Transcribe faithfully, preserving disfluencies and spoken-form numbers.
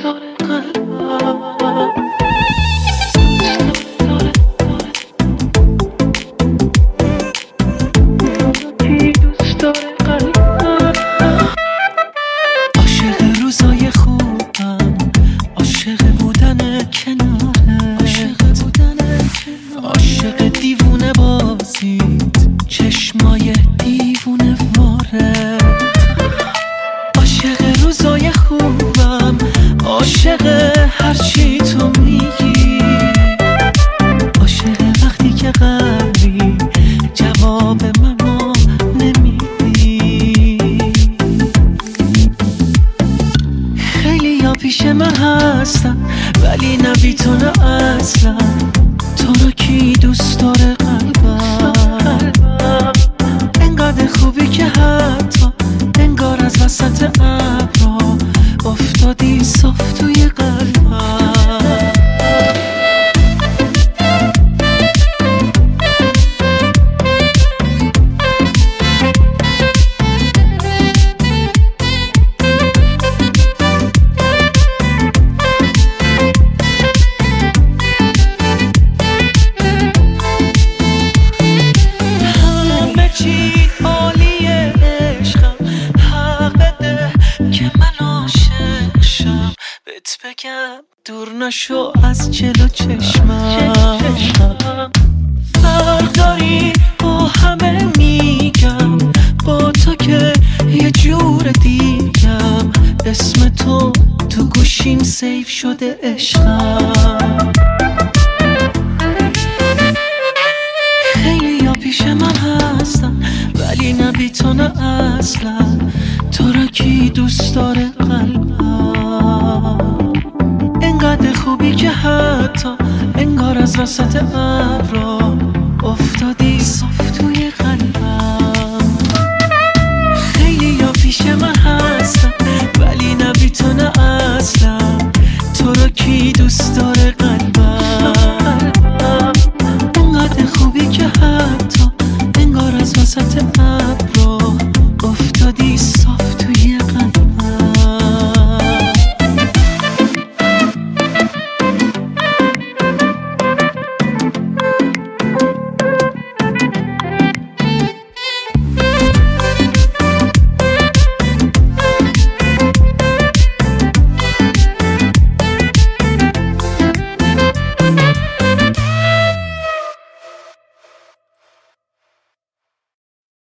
داره قلبم. کی دوست داره قلبم. عاشق روزای خوبم، عاشق بودن کناره، عاشق بودن کناره، عاشق دیوونه بازیت، چشمای دیوونه واره. عاشق روزای خوبم، عاشق هرچی تو میگی، عاشق وقتی که قلبی جواب منو نمیدی. خیلی یا پیش من هستن ولی نه بی تو نه اصلا. تو رو کی دوست داره قلبم. انقدر خوبی که حتی انگار از وسط ابرا افتادی صاف توی قلبم. همه چی عالیه عشقم، حق بده که من عاشق شم. بهت بگم دور نشو از جلو چشمم. فرق داری با همه میگم، با تو که یه جور دیگم. اسم تو تو گوشیم سیف شده عشقم. خیلی یا پیش من هستن ولی نه بی تو نه اصلا. تو را کی دوست داره قلبم. انقدر خوبی که حتی انگار از وسط ابرا افتادی صاف توی قلبم. خیلی یا پیش من هستن ولی نه بی تو نه اصلا. تو را کی دوست داره قلبم. انقدر خوبی که حتی انگار از وسط ابرا